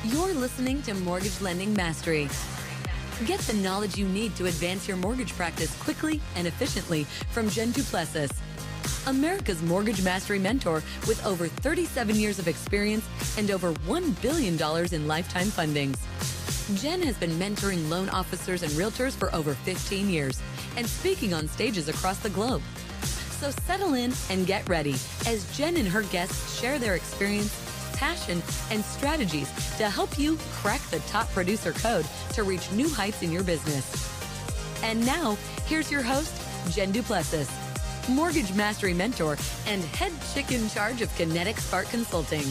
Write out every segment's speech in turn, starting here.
You're listening to Mortgage Lending Mastery. Get the knowledge you need to advance your mortgage practice quickly and efficiently from Jen Duplessis, America's Mortgage Mastery mentor with over 37 years of experience and over $1 billion in lifetime fundings. Jen has been mentoring loan officers and realtors for over 15 years and speaking on stages across the globe. So settle in and get ready as Jen and her guests share their experience, passion, and strategies to help you crack the top producer code to reach new heights in your business. And now, here's your host, Jen Duplessis, Mortgage Mastery mentor and head chick in charge of Kinetic Spark Consulting.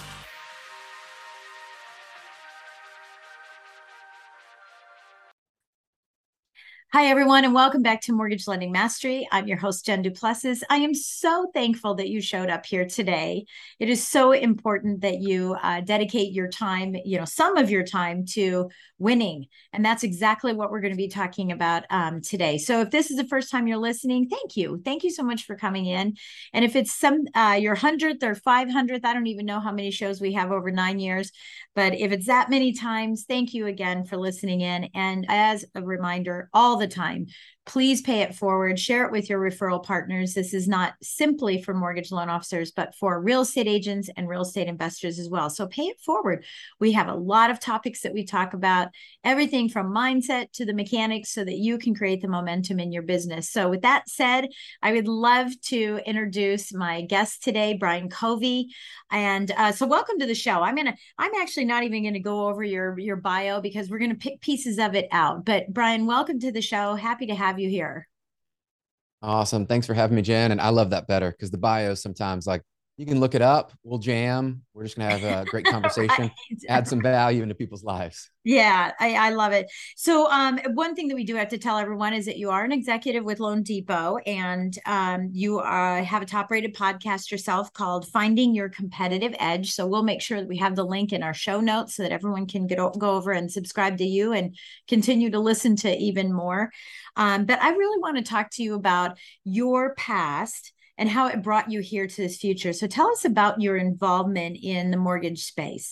Hi, everyone, and welcome back to Mortgage Lending Mastery. I'm your host, Jen Duplessis. I am so thankful that you showed up here today. It is so important that you dedicate your time, some of your time to winning. And that's exactly what we're going to be talking about today. So if this is the first time you're listening, thank you. Thank you so much for coming in. And if it's your 100th or 500th, I don't even know how many shows we have over 9 years. But if it's that many times, thank you again for listening in. And as a reminder, all the time, please pay it forward, share it with your referral partners. This is not simply for mortgage loan officers, but for real estate agents and real estate investors as well. So pay it forward. We have a lot of topics that we talk about, everything from mindset to the mechanics so that you can create the momentum in your business. So with that said, I would love to introduce my guest today, Brian Covey. And so welcome to the show. I'm actually not even going to go over your bio because we're going to pick pieces of it out. But Brian, welcome to the show. Happy to have you here. Awesome. Thanks for having me, Jen. And I love that better because the bio sometimes, like, you can look it up, we'll jam. We're just going to have a great conversation, right. Add some value into people's lives. Yeah, I love it. So one thing that we do have to tell everyone is that you are an executive with loanDepot, and you have a top-rated podcast yourself called Finding Your Competitive Edge. So we'll make sure that we have the link in our show notes so that everyone can go over and subscribe to you and continue to listen to even more. But I really want to talk to you about your past and how it brought you here to this future. So tell us about your involvement in the mortgage space.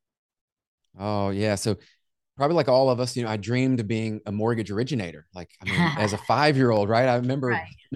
Oh, yeah. So probably like all of us, I dreamed of being a mortgage originator. Like, I mean, as a 5-year-old, right? I remember,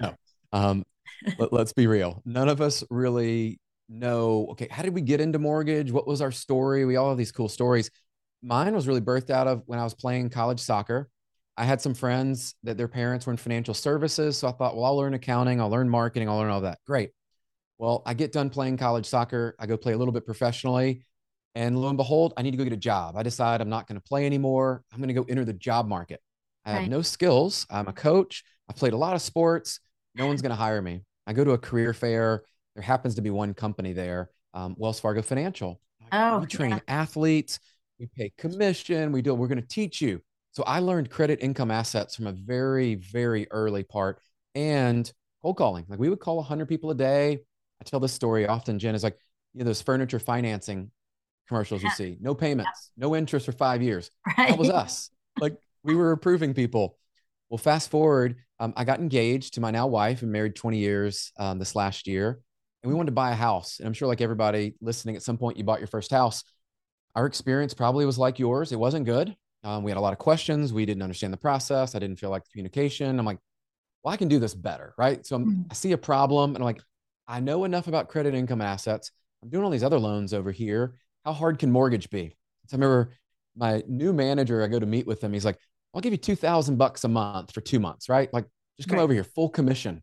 let's be real. None of us really know, okay, how did we get into mortgage? What was our story? We all have these cool stories. Mine was really birthed out of when I was playing college soccer. I had some friends that their parents were in financial services. So I thought, well, I'll learn accounting, I'll learn marketing, I'll learn all that. Great. Well, I get done playing college soccer. I go play a little bit professionally. And lo and behold, I need to go get a job. I decide I'm not going to play anymore. I'm going to go enter the job market. I have no skills. I'm a coach. I've played a lot of sports. No one's going to hire me. I go to a career fair. There happens to be one company there, Wells Fargo Financial. We train athletes. We pay commission. We're going to teach you. So I learned credit income assets from a very, very early part, and cold calling. Like, we would call 100 people a day. I tell this story often, Jen, is like, those furniture financing commercials you see, no payments, no interest for 5 years. Right. That was us. Like, we were approving people. Well, fast forward, I got engaged to my now wife and married 20 years this last year. And we wanted to buy a house. And I'm sure, like everybody listening, at some point you bought your first house. Our experience probably was like yours. It wasn't good. We had a lot of questions. We didn't understand the process. I didn't feel like the communication. I'm like, well, I can do this better, right? So I see a problem and I'm like, I know enough about credit income assets. I'm doing all these other loans over here. How hard can mortgage be? So I remember my new manager, I go to meet with him. He's like, I'll give you $2,000 a month for 2 months, right? Like, just come over here, full commission.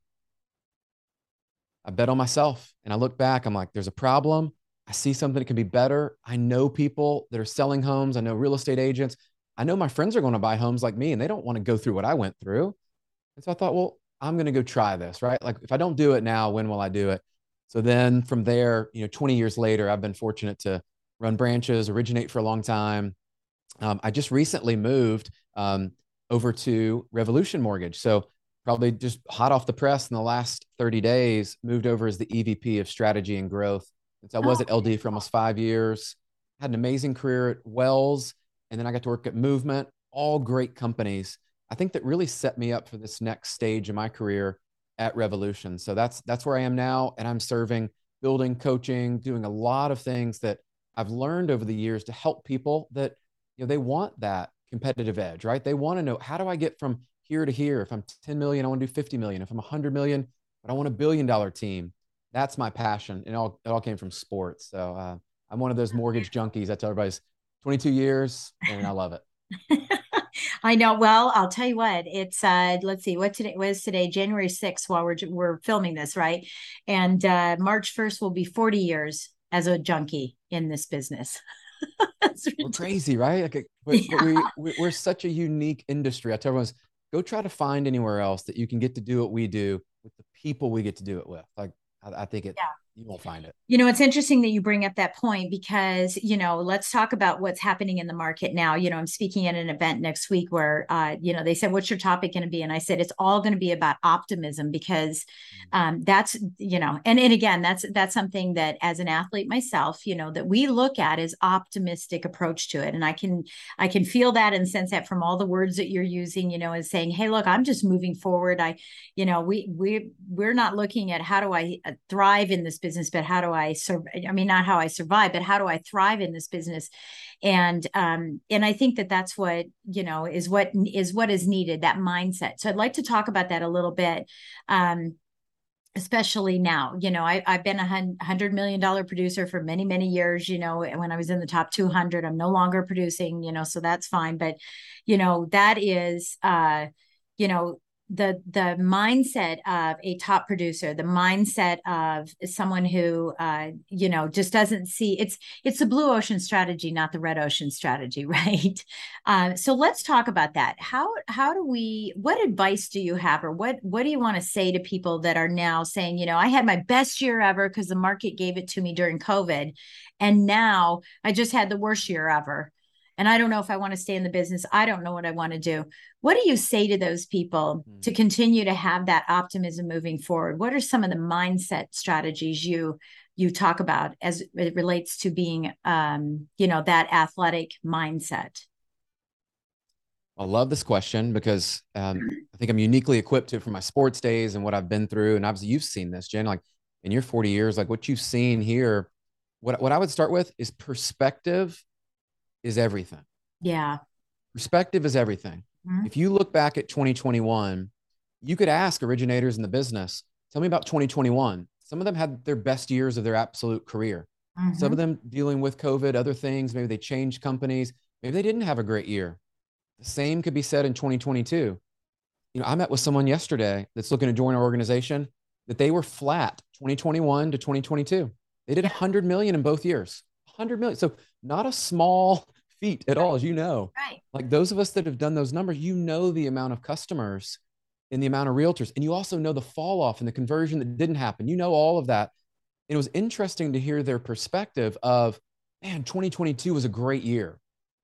I bet on myself. And I look back, I'm like, there's a problem. I see something that can be better. I know people that are selling homes. I know real estate agents. I know my friends are going to buy homes like me, and they don't want to go through what I went through. And so I thought, well, I'm going to go try this, right? Like, if I don't do it now, when will I do it? So then from there, 20 years later, I've been fortunate to run branches, originate for a long time. I just recently moved over to Revolution Mortgage. So probably just hot off the press in the last 30 days, moved over as the EVP of strategy and growth. And so I was at LD for almost 5 years, had an amazing career at Wells. And then I got to work at Movement, all great companies. I think that really set me up for this next stage of my career at Revolution. So that's where I am now. And I'm serving, building, coaching, doing a lot of things that I've learned over the years to help people that, they want that competitive edge, right? They want to know, how do I get from here to here? If I'm 10 million, I want to do 50 million. If I'm 100 million, but I want $1 billion team. That's my passion. And it all came from sports. So I'm one of those mortgage junkies. I tell everybody's 22 years and I love it. I know. Well, I'll tell you what, it's let's see what today was today, January 6th, while we're filming this, right? And March 1st will be 40 years as a junkie in this business. We're crazy, right? Like, but we're such a unique industry. I tell everyone, go try to find anywhere else that you can get to do what we do with the people we get to do it with. Like, I think you won't find it. It's interesting that you bring up that point because, let's talk about what's happening in the market now. I'm speaking at an event next week where, they said, what's your topic going to be? And I said, it's all going to be about optimism because that's, and again, that's something that as an athlete myself, that we look at as optimistic approach to it. And I can feel that and sense that from all the words that you're using, as saying, hey, look, I'm just moving forward. We're not looking at how do I thrive in this business, but how do I survive? I mean, not how I survive, but how do I thrive in this business? And I think that's what, is what is needed, that mindset. So I'd like to talk about that a little bit. Especially now, I've been $100 million producer for many, many years, when I was in the top 200, I'm no longer producing, so that's fine. But, that is, the mindset of a top producer, the mindset of someone who just doesn't see it's the blue ocean strategy, not the red ocean strategy, right? So let's talk about that. What advice do you have, or what do you want to say to people that are now saying, I had my best year ever because the market gave it to me during COVID, and now I just had the worst year ever. And I don't know if I want to stay in the business. I don't know what I want to do. What do you say to those people to continue to have that optimism moving forward? What are some of the mindset strategies you talk about as it relates to being, that athletic mindset? I love this question because I think I'm uniquely equipped to from my sports days and what I've been through. And obviously you've seen this, Jen, like in your 40 years, like what you've seen here, what I would start with is perspective is everything. Yeah. Perspective is everything. Mm-hmm. If you look back at 2021, you could ask originators in the business, tell me about 2021. Some of them had their best years of their absolute career. Mm-hmm. Some of them dealing with COVID, other things. Maybe they changed companies. Maybe they didn't have a great year. The same could be said in 2022. I met with someone yesterday that's looking to join our organization that they were flat 2021 to 2022. They did 100 million in both years. 100 million. So not a small feat at all, as you know. Right. Like those of us that have done those numbers, the amount of customers and the amount of realtors, and you also know the fall off and the conversion that didn't happen. All of that. And it was interesting to hear their perspective of, man, 2022 was a great year.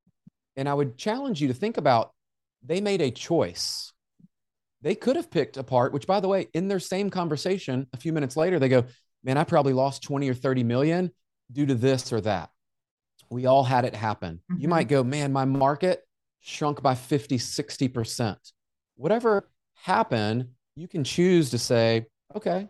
And I would challenge you to think about, they made a choice. They could have picked a part, which by the way, in their same conversation, a few minutes later, they go, man, I probably lost 20 or 30 million due to this or that. We all had it happen. Mm-hmm. You might go, man, my market shrunk by 50, 60%. Whatever happened, you can choose to say, okay,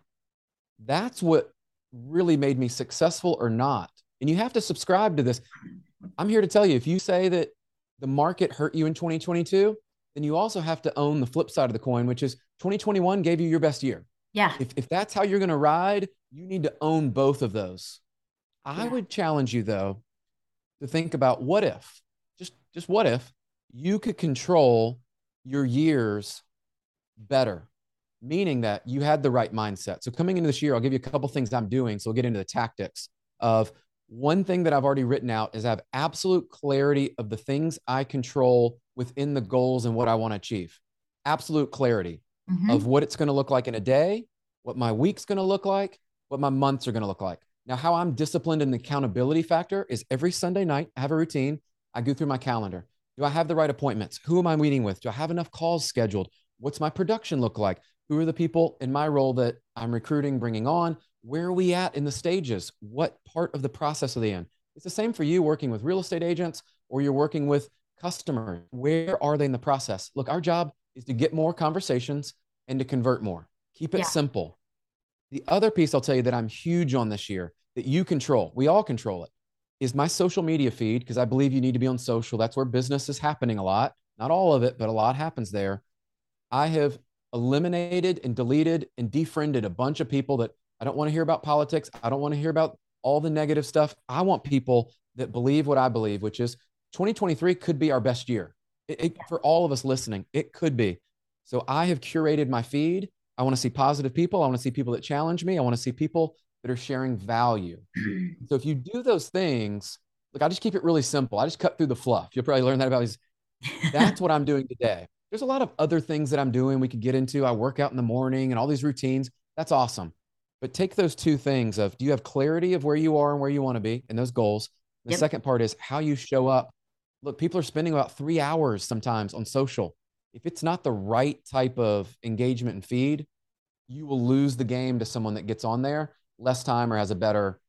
that's what really made me successful or not. And you have to subscribe to this. I'm here to tell you, if you say that the market hurt you in 2022, then you also have to own the flip side of the coin, which is 2021 gave you your best year. Yeah. If that's how you're going to ride, you need to own both of those. I would challenge you, though, to think about what if, just what if you could control your years better, meaning that you had the right mindset. So coming into this year, I'll give you a couple things I'm doing. So we'll get into the tactics of one thing that I've already written out is I have absolute clarity of the things I control within the goals and what I want to achieve. Absolute clarity of what it's going to look like in a day, what my week's going to look like, what my months are going to look like. Now, how I'm disciplined in the accountability factor is every Sunday night, I have a routine. I go through my calendar. Do I have the right appointments? Who am I meeting with? Do I have enough calls scheduled? What's my production look like? Who are the people in my role that I'm recruiting, bringing on? Where are we at in the stages? What part of the process are they in? It's the same for you working with real estate agents or you're working with customers. Where are they in the process? Look, our job is to get more conversations and to convert more. Keep it simple. The other piece I'll tell you that I'm huge on this year that you control, we all control it, is my social media feed, because I believe you need to be on social. That's where business is happening a lot. Not all of it, but a lot happens there. I have eliminated and deleted and defriended a bunch of people that I don't want to hear about politics. I don't want to hear about all the negative stuff. I want people that believe what I believe, which is 2023 could be our best year. For all of us listening, it could be. So I have curated my feed. I want to see positive people. I want to see people that challenge me. I want to see people that are sharing value. So if you do those things, look, I just keep it really simple. I just cut through the fluff. You'll probably learn that about these. That's what I'm doing today. There's a lot of other things that I'm doing we could get into. I work out in the morning and all these routines. That's awesome. But take those two things of, do you have clarity of where you are and where you want to be and those goals? The second part is how you show up. Look, people are spending about 3 hours sometimes on social. If it's not the right type of engagement and feed, you will lose the game to someone that gets on there less time or has a better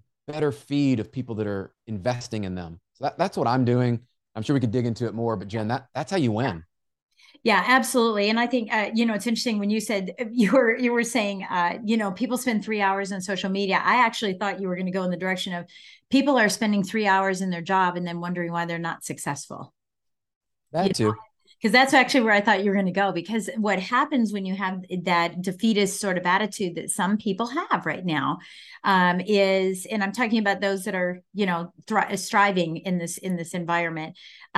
feed of people that are investing in them. So that's what I'm doing. I'm sure we could dig into it more, but Jen, that's how you win. Yeah, absolutely. And I think, it's interesting when you said you were saying, people spend 3 hours on social media. I actually thought you were going to go in the direction of people are spending 3 hours in their job and then wondering why they're not successful. That too. Because that's actually where I thought you were going to go. Because what happens when you have that defeatist sort of attitude that some people have right now is, and I'm talking about those that are, striving in this environment,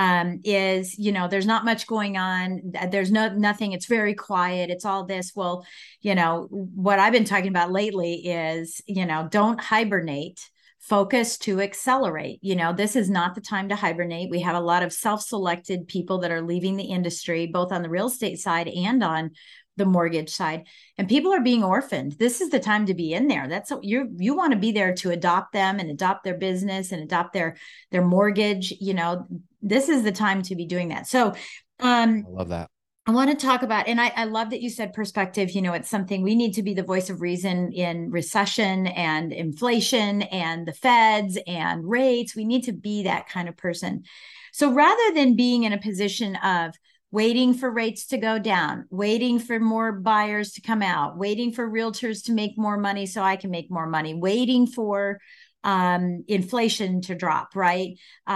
is, there's not much going on. There's nothing. It's very quiet. It's all this. Well, what I've been talking about lately is, don't hibernate. Focus to accelerate. This is not the time to hibernate. We have a lot of self-selected people that are leaving the industry, both on the real estate side and on the mortgage side. And people are being orphaned. This is the time to be in there. That's what you want to be there to adopt them and adopt their business and adopt their mortgage. This is the time to be doing that. So I love that. I want to talk about, and I love that you said perspective. It's something we need to be the voice of reason in recession and inflation and the feds and rates. We need to be that kind of person. So rather than being in a position of waiting for rates to go down, waiting for more buyers to come out, waiting for realtors to make more money so I can make more money, waiting for inflation to drop, right?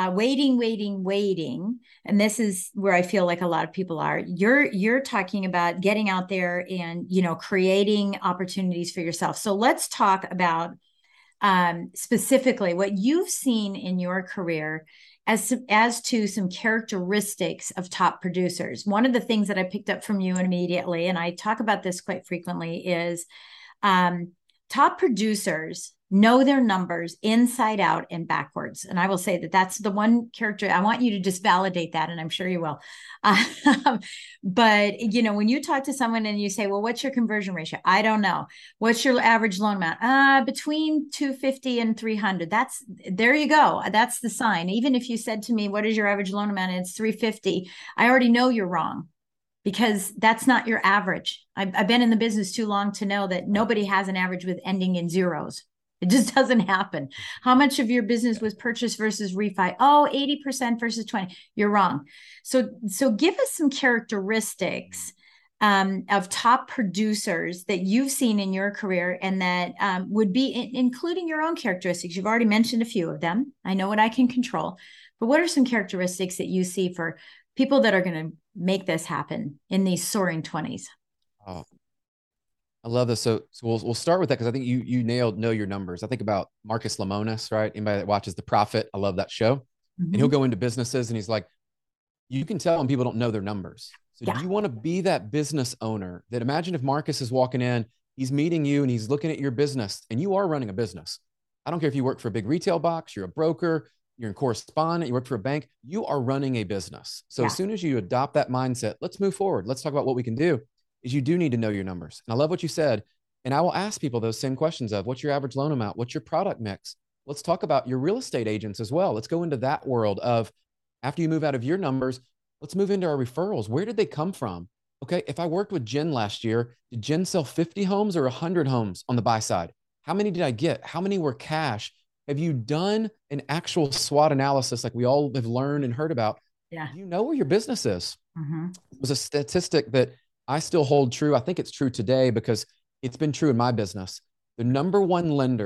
Waiting. And this is where I feel like a lot of people are. You're talking about getting out there and, creating opportunities for yourself. So let's talk about specifically what you've seen in your career as to some characteristics of top producers. One of the things that I picked up from you immediately, and I talk about this quite frequently, is top producers know their numbers inside out and backwards. And I will say that that's the one character. I want you to just validate that, and I'm sure you will. But, when you talk to someone and you say, well, what's your conversion ratio? I don't know. What's your average loan amount? Between 250 and 300. There you go. That's the sign. Even if you said to me, what is your average loan amount? And it's 350. I already know you're wrong, because that's not your average. I've been in the business too long to know that nobody has an average with ending in zeros. It just doesn't happen. How much of your business was purchase versus refi? Oh, 80% versus 20. You're wrong. So give us some characteristics of top producers that you've seen in your career, and that would be including your own characteristics. You've already mentioned a few of them. I know what I can control, but what are some characteristics that you see for people that are going to make this happen in these soaring 20s? Oh, I love this. So we'll start with that, because I think you nailed know your numbers. I think about Marcus Lemonis, right? Anybody that watches The Profit, I love that show. Mm-hmm. And he'll go into businesses and he's like, you can tell when people don't know their numbers. So you want to be that business owner that, imagine if Marcus is walking in, he's meeting you and he's looking at your business, and you are running a business. I don't care if you work for a big retail box, you're a broker, you're in correspondent, you work for a bank, you are running a business. So as soon as you adopt that mindset, let's move forward. Let's talk about what we can do. Is you do need to know your numbers. And I love what you said. And I will ask people those same questions of, what's your average loan amount? What's your product mix? Let's talk about your real estate agents as well. Let's go into that world of, after you move out of your numbers, let's move into our referrals. Where did they come from? Okay, if I worked with Jen last year, did Jen sell 50 homes or 100 homes on the buy side? How many did I get? How many were cash? Have you done an actual SWOT analysis like we all have learned and heard about? Yeah. You know where your business is. Mm-hmm. It was a statistic that I still hold true. I think it's true today because it's been true in my business. The number one lender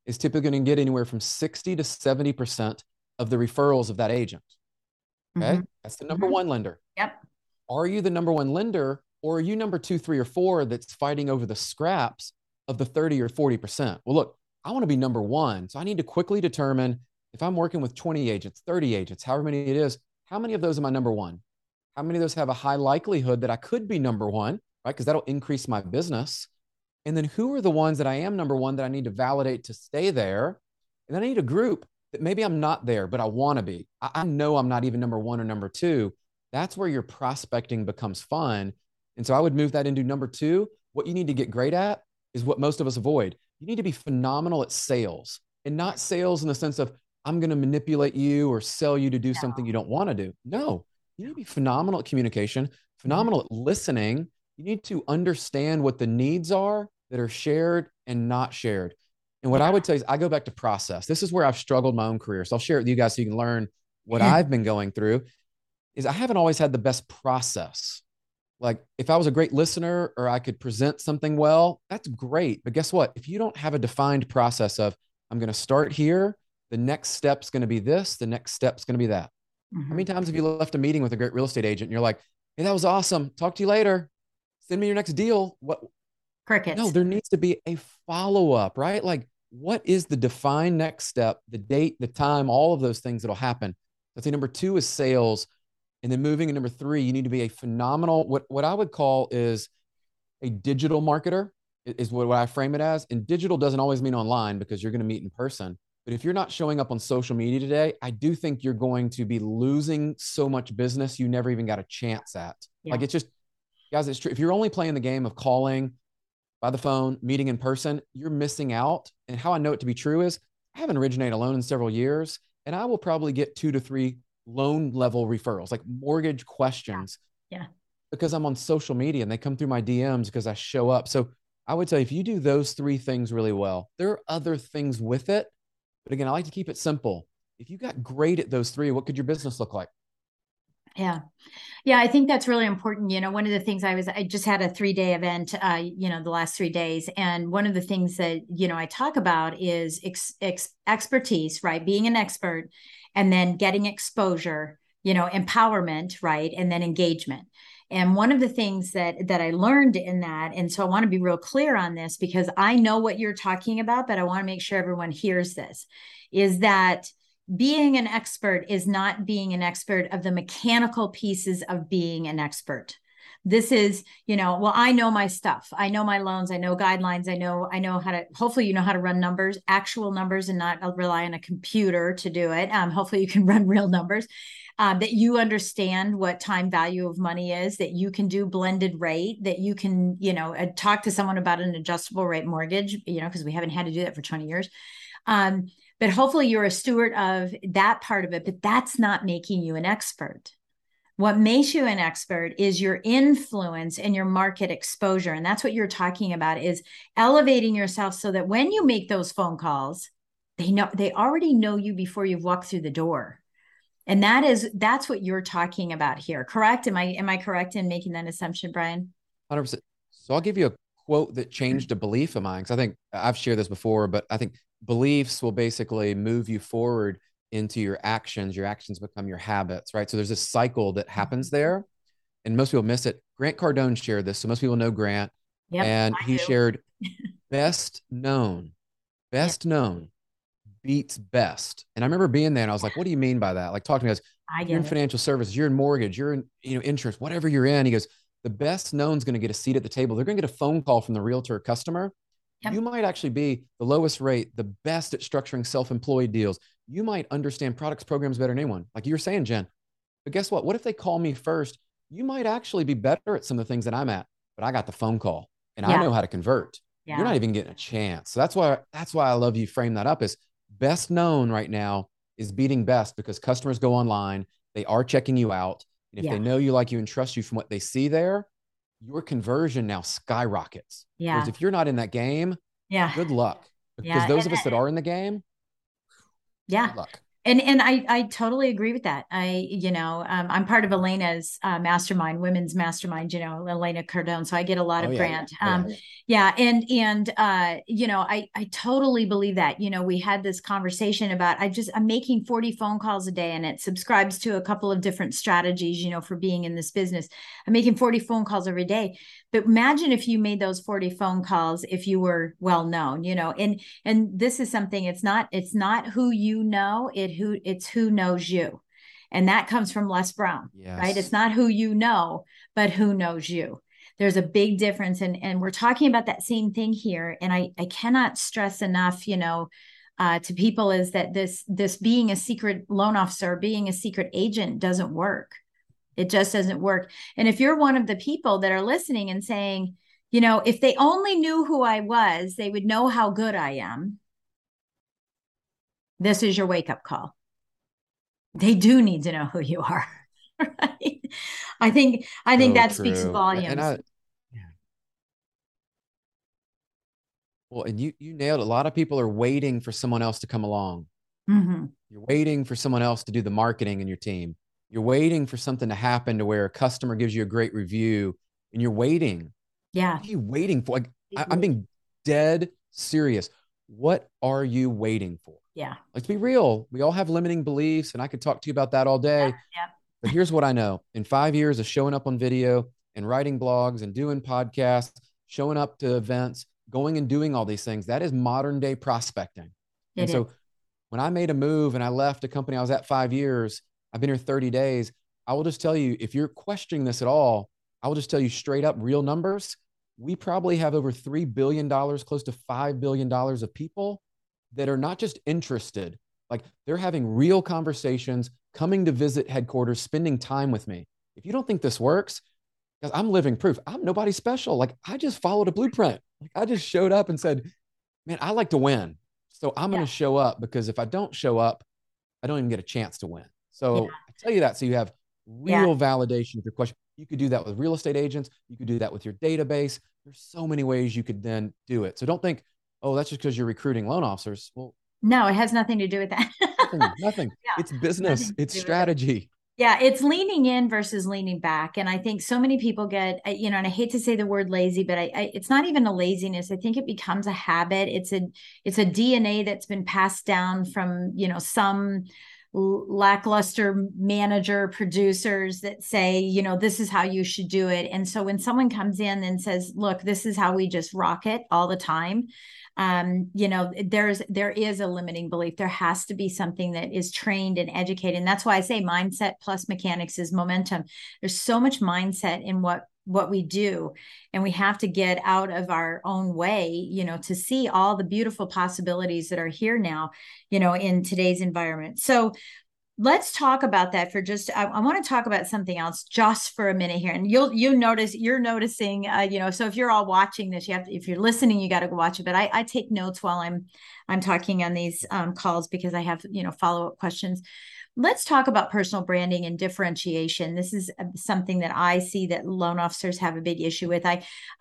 is typically going to get anywhere from 60 to 70% of the referrals of that agent. Okay. Mm-hmm. That's the number one lender. Yep. Are you the number one lender, or are you number 2, 3, or 4 that's fighting over the scraps of the 30 or 40%? Well, look, I want to be number one. So I need to quickly determine, if I'm working with 20 agents, 30 agents, however many it is, how many of those am I number one? How many of those have a high likelihood that I could be number one, right? Because that'll increase my business. And then who are the ones that I am number one that I need to validate to stay there? And then I need a group that maybe I'm not there, but I want to be. I know I'm not even number one or number two. That's where your prospecting becomes fun. And so I would move that into number two. What you need to get great at is what most of us avoid. You need to be phenomenal at sales, and not sales in the sense of, I'm going to manipulate you or sell you to do something you don't want to do. No, you need to be phenomenal at communication, phenomenal at listening. You need to understand what the needs are that are shared and not shared. And what I would tell you is, I go back to process. This is where I've struggled my own career. So I'll share it with you guys so you can learn what I've been going through. Is I haven't always had the best process. Like, if I was a great listener or I could present something well, that's great. But guess what? If you don't have a defined process of, I'm going to start here, the next step's going to be this, the next step's going to be that. Mm-hmm. How many times have you left a meeting with a great real estate agent and you're like, hey, that was awesome. Talk to you later. Send me your next deal. What? Crickets. No, there needs to be a follow-up, right? Like, what is the defined next step, the date, the time, all of those things that'll happen. I'd say number two is sales. And then moving to number three, you need to be a phenomenal, what I would call is a digital marketer, is what I frame it as. And digital doesn't always mean online, because you're going to meet in person. But if you're not showing up on social media today, I do think you're going to be losing so much business you never even got a chance at. Yeah. Like, it's just, guys, it's true. If you're only playing the game of calling by the phone, meeting in person, you're missing out. And how I know it to be true is, I haven't originated a loan in several years, and I will probably get 2 to 3 loan level referrals, like mortgage questions. Yeah. Because I'm on social media and they come through my DMs because I show up. So I would say, if you do those 3 things really well, there are other things with it. But again, I like to keep it simple. If you got great at those 3, what could your business look like? Yeah. Yeah. I think that's really important. You know, one of the things I just had a 3-day event, the last 3 days. And one of the things that, I talk about is expertise, right? Being an expert, and then getting exposure, empowerment, right? And then engagement. And one of the things that I learned in that, and so I want to be real clear on this, because I know what you're talking about, but I want to make sure everyone hears this, is that being an expert is not being an expert of the mechanical pieces of being an expert. This is, well, I know my stuff. I know my loans. I know guidelines. I know how to, hopefully, you know how to run numbers, actual numbers, and not rely on a computer to do it. Hopefully you can run real numbers, that you understand what time value of money is, that you can do blended rate, that you can, talk to someone about an adjustable rate mortgage, because we haven't had to do that for 20 years. But hopefully you're a steward of that part of it, but that's not making you an expert. What makes you an expert is your influence and your market exposure. And that's what you're talking about, is elevating yourself so that when you make those phone calls, they already know you before you've walked through the door. And that's what you're talking about here. Correct? Am I correct in making that assumption, Brian? 100%. So I'll give you a quote that changed a belief of mine, because I think I've shared this before, but I think beliefs will basically move you forward into your actions. Your actions become your habits, right? So there's this cycle that happens there, and most people miss it. Grant Cardone shared this, so most people know Grant. Yep, and he shared best known beats best. And I remember being there and I was like, what do you mean by that? Like, talk to me. You're in financial services, you're in mortgage, you're in insurance, whatever you're in. He goes, the best known is going to get a seat at the table. They're going to get a phone call from the realtor customer. Yep. You might actually be the lowest rate, the best at structuring self-employed deals. You might understand products, programs better than anyone, like you were saying, Jen. But guess what? What if they call me first? You might actually be better at some of the things that I'm at, but I got the phone call and I know how to convert. Yeah. You're not even getting a chance. So that's why I love you frame that up, is best known right now is beating best, because customers go online, they are checking you out. And if they know you, like you, and trust you from what they see there, your conversion now skyrockets. Yeah. Whereas if you're not in that game, good luck. Because those of us that are in the game, good luck. And I totally agree with that. I'm part of Elena's mastermind, women's mastermind, Elena Cardone. So I get a lot Oh of yeah. grant. Oh, Yeah. I totally believe that. We had this conversation about I'm making 40 phone calls a day, and it subscribes to a couple of different strategies, for being in this business. I'm making 40 phone calls every day. But imagine if you made those 40 phone calls if you were well known, and this is something, it's not who it's who knows you. And that comes from Les Brown, right? yes. It's not who you know, but who knows you. There's a big difference. And we're talking about that same thing here. And I cannot stress enough, to people, is that this being a secret loan officer, being a secret agent doesn't work. It just doesn't work. And if you're one of the people that are listening and saying, if they only knew who I was, they would know how good I am. This is your wake up call. They do need to know who you are. Right? I think So that speaks true. And volumes. yeah. Well, and you nailed it. A lot of people are waiting for someone else to come along. Mm-hmm. You're waiting for someone else to do the marketing in your team. You're waiting for something to happen to where a customer gives you a great review, and you're waiting. Yeah. What are you waiting for? Like, I'm being dead serious. What are you waiting for? Yeah. Let's be real. We all have limiting beliefs, and I could talk to you about that all day. Yeah. But here's what I know. In 5 years of showing up on video and writing blogs and doing podcasts, showing up to events, going and doing all these things, that is modern day prospecting. And It is. so when I made a move and I left a company I was at 5 years, I've been here 30 days. I will just tell you, if you're questioning this at all, I will just tell you straight up real numbers. We probably have over $3 billion, close to $5 billion of people that are not just interested, like they're having real conversations, coming to visit headquarters, spending time with me. If you don't think this works, because I'm living proof, I'm nobody special. Like I just followed a blueprint. Like I just showed up and said, man, I like to win. So I'm going Yeah. to show up, because if I don't show up, I don't even get a chance to win. Yeah. So I tell you that so you have Yeah. real validation of your question. You could do that with real estate agents. You could do that with your database. There's so many ways you could then do it. So don't think, oh, that's just because you're recruiting loan officers. Well, No, it has nothing to do with that. nothing. Yeah. It's business. Nothing to It's do with it. strategy. Yeah, it's leaning in versus leaning back. And I think so many people get, and I hate to say the word lazy, but it's not even a laziness. I think it becomes a habit. It's a DNA that's been passed down from, some lackluster manager producers that say, this is how you should do it. And so when someone comes in and says, look, this is how we just rock it all the time, there is a limiting belief. There has to be something that is trained and educated. And that's why I say mindset plus mechanics is momentum. There's so much mindset in what we do, and we have to get out of our own way, to see all the beautiful possibilities that are here now, in today's environment. So let's talk about that for just, I want to talk about something else just for a minute here. And you're noticing, so if you're all watching this, if you're listening, you got to go watch it. But I take notes while I'm talking on these calls, because I have, follow-up questions. Let's talk about personal branding and differentiation. This is something that I see that loan officers have a big issue with.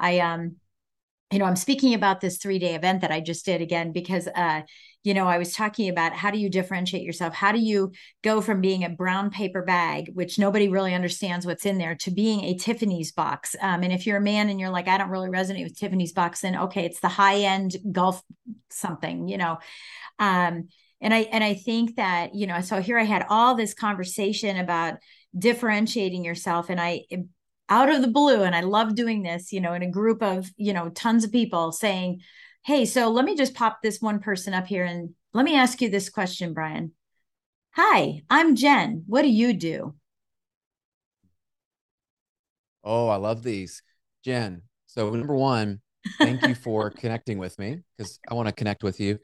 I'm speaking about this 3-day event that I just did again, because, I was talking about how do you differentiate yourself? How do you go from being a brown paper bag, which nobody really understands what's in there, to being a Tiffany's box? And if you're a man and you're like, I don't really resonate with Tiffany's box, then okay, it's the high end golf something, and I think that, so here I had all this conversation about differentiating yourself, and I out of the blue, and I love doing this, in a group of, tons of people, saying, hey, so let me just pop this one person up here and let me ask you this question, Brian. Hi, I'm Jen. What do you do? Oh, I love these. Jen. So number one, thank you for connecting with me, because I want to connect with you.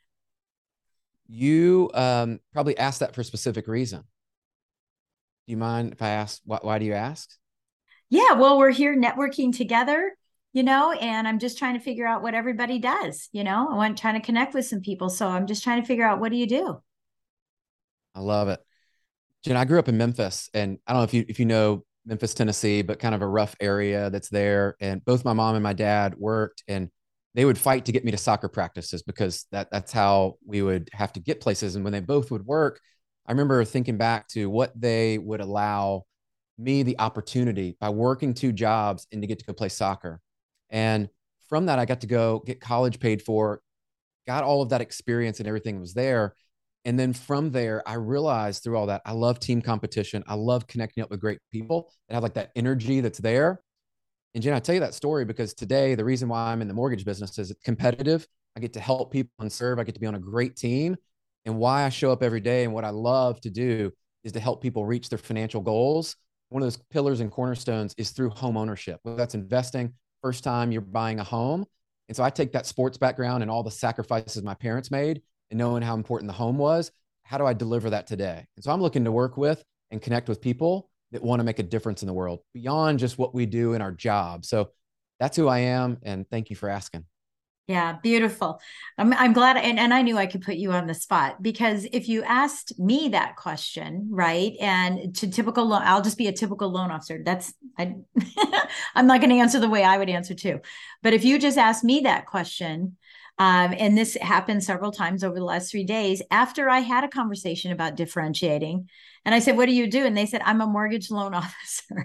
You probably asked that for a specific reason. Do you mind if I ask, why do you ask? Yeah, well, we're here networking together, and I'm just trying to figure out what everybody does. I want trying to connect with some people. So I'm just trying to figure out, what do you do? I love it. Jen, I grew up in Memphis, and I don't know if you know Memphis, Tennessee, but kind of a rough area that's there. And both my mom and my dad worked, and they would fight to get me to soccer practices because that's how we would have to get places. And when they both would work, I remember thinking back to what they would allow me the opportunity by working two jobs and to get to go play soccer. And from that, I got to go get college paid for, got all of that experience and everything was there. And then from there, I realized through all that, I love team competition. I love connecting up with great people that have like that energy that's there. And Jen, I tell you that story because today, the reason why I'm in the mortgage business is it's competitive. I get to help people and serve. I get to be on a great team. And why I show up every day and what I love to do is to help people reach their financial goals. One of those pillars and cornerstones is through home ownership. Whether that's investing, first time you're buying a home. And so I take that sports background and all the sacrifices my parents made and knowing how important the home was. How do I deliver that today? And so I'm looking to work with and connect with people that want to make a difference in the world beyond just what we do in our job. So that's who I am. And thank you for asking. Yeah, beautiful. I'm glad, and I knew I could put you on the spot because if you asked me that question, right, and to typical loan, I'll just be a typical loan officer. That's I'm not going to answer the way I would answer too. But if you just asked me that question, and this happened several times over the last 3 days after I had a conversation about differentiating, and I said, "What do you do?" And they said, "I'm a mortgage loan officer."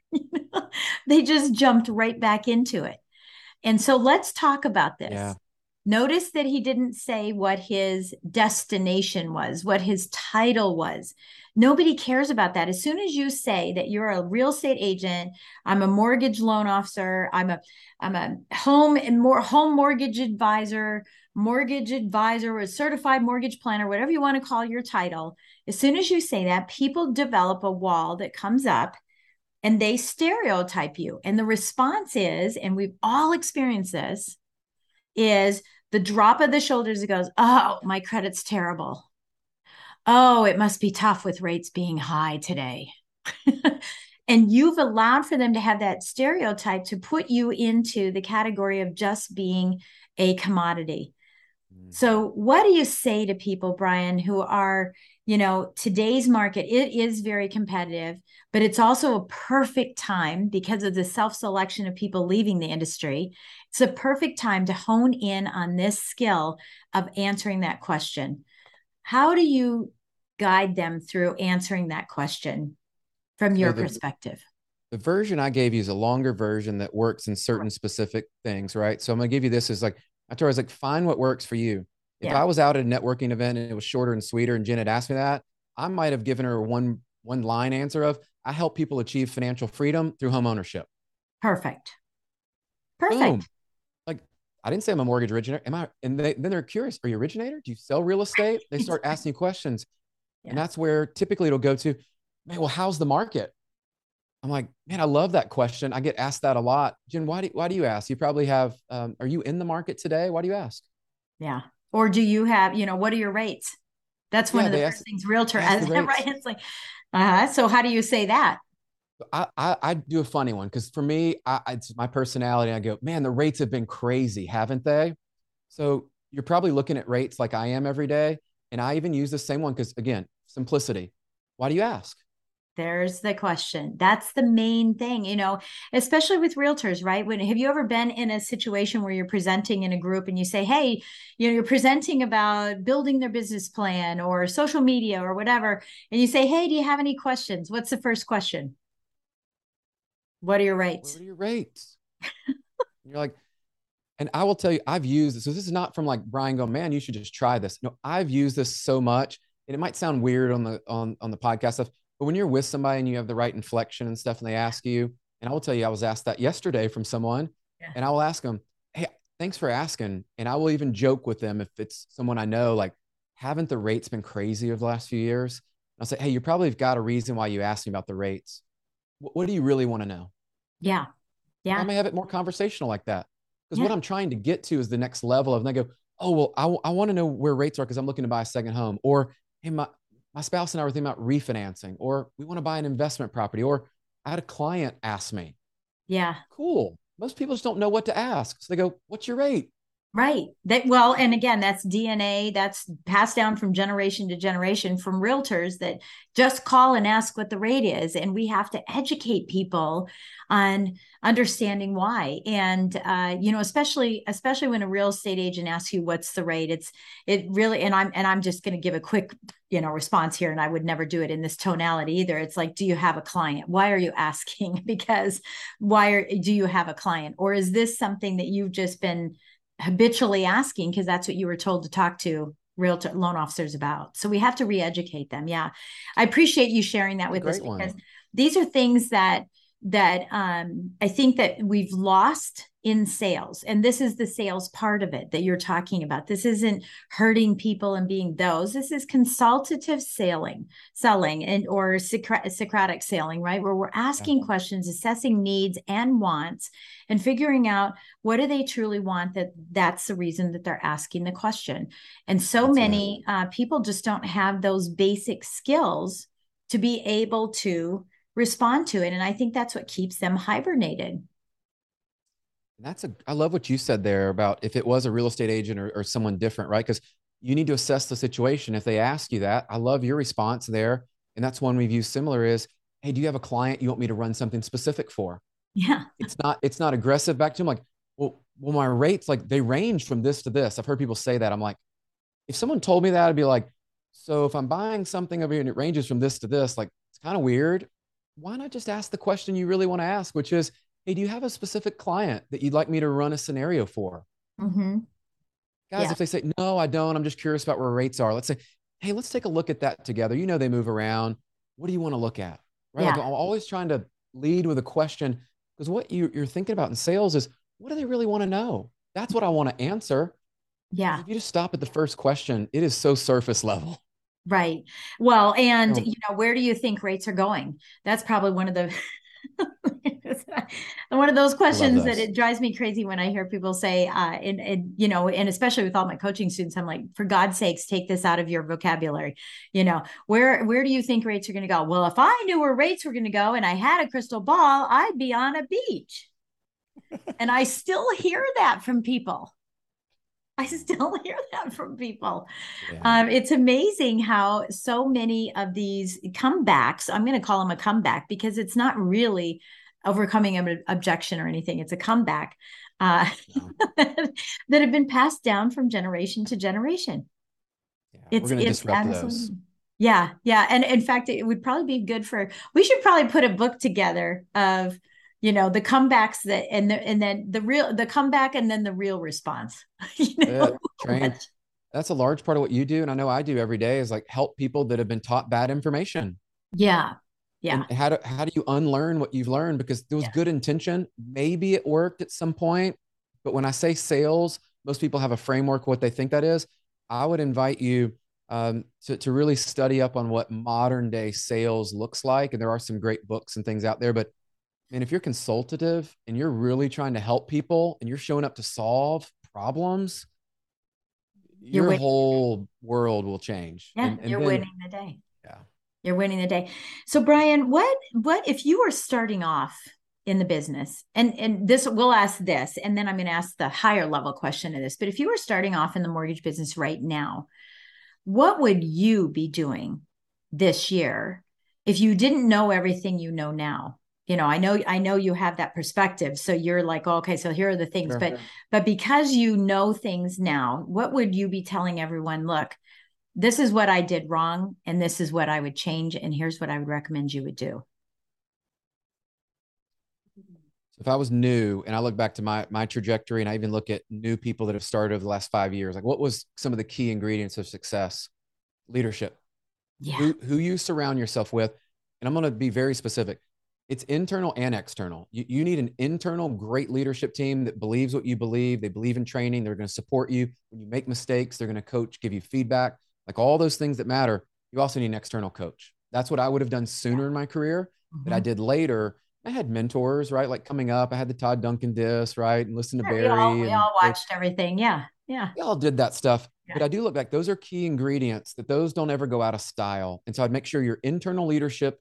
They just jumped right back into it. And so let's talk about this. Yeah. Notice that he didn't say what his destination was, what his title was. Nobody cares about that. As soon as you say that you're a real estate agent, I'm a mortgage loan officer, I'm a home mortgage advisor, or a certified mortgage planner, whatever you want to call your title. As soon as you say that, people develop a wall that comes up and they stereotype you. And the response is, and we've all experienced this, is the drop of the shoulders. It goes, oh, my credit's terrible. Oh, it must be tough with rates being high today. And you've allowed for them to have that stereotype to put you into the category of just being a commodity. So what do you say to people, Brian, who are, today's market, it is very competitive, but it's also a perfect time because of the self-selection of people leaving the industry. It's a perfect time to hone in on this skill of answering that question. How do you guide them through answering that question from your perspective? The version I gave you is a longer version that works in certain specific things, right? So I'm going to give you this as like, I told her, I was like, find what works for you. If I was out at a networking event and it was shorter and sweeter and Jen had asked me that, I might have given her one line answer of, I help people achieve financial freedom through home ownership. Perfect. Boom. Like, I didn't say I'm a mortgage originator. Am I? And then they're curious. Are you originator? Do you sell real estate? They start asking you questions. And that's where typically it'll go to, man, well, how's the market? I'm like, man, I love that question. I get asked that a lot. Jen, why do you ask? You probably have, are you in the market today? Why do you ask? Yeah. Or do you have, what are your rates? That's one of the first things realtor asks, right? It's like, so how do you say that? I do a funny one because for me, it's my personality. I go, man, the rates have been crazy, haven't they? So you're probably looking at rates like I am every day. And I even use the same one because, again, simplicity. Why do you ask? There's the question. That's the main thing, especially with realtors, right? Have you ever been in a situation where you're presenting in a group and you say, hey, you're presenting about building their business plan or social media or whatever. And you say, hey, do you have any questions? What's the first question? What are your rates? What are your rates? You're like, and I will tell you, I've used this. So this is not from like Brian going, man, you should just try this. No, I've used this so much. And it might sound weird on the podcast stuff, but when you're with somebody and you have the right inflection and stuff and they ask you, and I will tell you, I was asked that yesterday from someone and I will ask them, hey, thanks for asking. And I will even joke with them if it's someone I know, like, haven't the rates been crazy over the last few years? And I'll say, hey, you probably have got a reason why you asked me about the rates. What do you really want to know? Yeah. Yeah. I may have it more conversational like that because what I'm trying to get to is the next level of, and they go, oh, well, I want to know where rates are because I'm looking to buy a second home, or, hey, my spouse and I were thinking about refinancing, or we want to buy an investment property, or I had a client ask me. Yeah. Cool. Most people just don't know what to ask. So they go, what's your rate? Right. That well, and again, that's DNA that's passed down from generation to generation from realtors that just call and ask what the rate is. And we have to educate people on understanding why. And especially when a real estate agent asks you what's the rate, it really, and I'm just going to give a quick, response here. And I would never do it in this tonality either. It's like, do you have a client? Why are you asking? Because do you have a client? Or is this something that you've just been habitually asking because that's what you were told to talk to realtor loan officers about? So we have to re-educate them. Yeah, I appreciate you sharing that with us, because these are things that I think that we've lost in sales. And this is the sales part of it that you're talking about. This isn't hurting people and being those. This is consultative selling and or Socratic selling, right? Where we're asking questions, assessing needs and wants, and figuring out what do they truly want, that's the reason that they're asking the question. And so many people just don't have those basic skills to be able to respond to it. And I think that's what keeps them hibernated. I love what you said there about if it was a real estate agent or someone different, right? Because you need to assess the situation. If they ask you that, I love your response there. And that's one we've used similar is, hey, do you have a client you want me to run something specific for? Yeah. It's not aggressive back to them. Like, well, my rates, like they range from this to this. I've heard people say that. I'm like, if someone told me that, I'd be like, so if I'm buying something over here and it ranges from this to this, like it's kind of weird. Why not just ask the question you really want to ask, which is, hey, do you have a specific client that you'd like me to run a scenario for? Mm-hmm. Guys, if they say, no, I don't, I'm just curious about where rates are. Let's say, hey, let's take a look at that together. They move around. What do you want to look at? Right. Like I'm always trying to lead with a question, because what you're thinking about in sales is, what do they really want to know? That's what I want to answer. Yeah. If you just stop at the first question, it is so surface level. Right. Well, and where do you think rates are going? That's probably one of the one of those questions that it drives me crazy when I hear people say, and especially with all my coaching students, I'm like, for God's sakes, take this out of your vocabulary. Where do you think rates are going to go? Well, if I knew where rates were going to go and I had a crystal ball, I'd be on a beach. And I still hear that from people. I still hear that from people. Yeah. It's amazing how so many of these comebacks, I'm going to call them a comeback because it's not really overcoming an objection or anything. It's a comeback that have been passed down from generation to generation. Yeah, we're going to disrupt those. Yeah. Yeah. And in fact, it would probably be good we should probably put a book together of the comebacks and then the comeback and then the real response. That's a large part of what you do. And I know I do every day is like help people that have been taught bad information. Yeah. Yeah. And how do you unlearn what you've learned? Because there was good intention. Maybe it worked at some point, but when I say sales, most people have a framework, what they think that is. I would invite you to really study up on what modern day sales looks like. And there are some great books and things out there, but man, if you're consultative and you're really trying to help people and you're showing up to solve problems, your whole world will change. Yeah, and you're winning the day. Yeah. You're winning the day. So Brian, what if you were starting off in the business, and this, we'll ask this, and then I'm going to ask the higher level question of this, but if you were starting off in the mortgage business right now, what would you be doing this year if you didn't know everything you know now? I know you have that perspective. So you're like, oh, okay, so here are the things, but because you know things now, what would you be telling everyone? Look, this is what I did wrong, and this is what I would change, and here's what I would recommend you would do. If I was new and I look back to my trajectory, and I even look at new people that have started over the last 5 years, like what was some of the key ingredients of success? Leadership. Yeah. Who you surround yourself with. And I'm going to be very specific. It's internal and external. You need an internal great leadership team that believes what you believe. They believe in training. They're going to support you. When you make mistakes, they're going to coach, give you feedback, like all those things that matter. You also need an external coach. That's what I would have done sooner in my career, but I did later. I had mentors, right? Like coming up, I had the Todd Duncan disc, right? And listen to Barry. We all watched everything. Yeah. Yeah. We all did that stuff. Yeah. But I do look back. Those are key ingredients that those don't ever go out of style. And so I'd make sure your internal leadership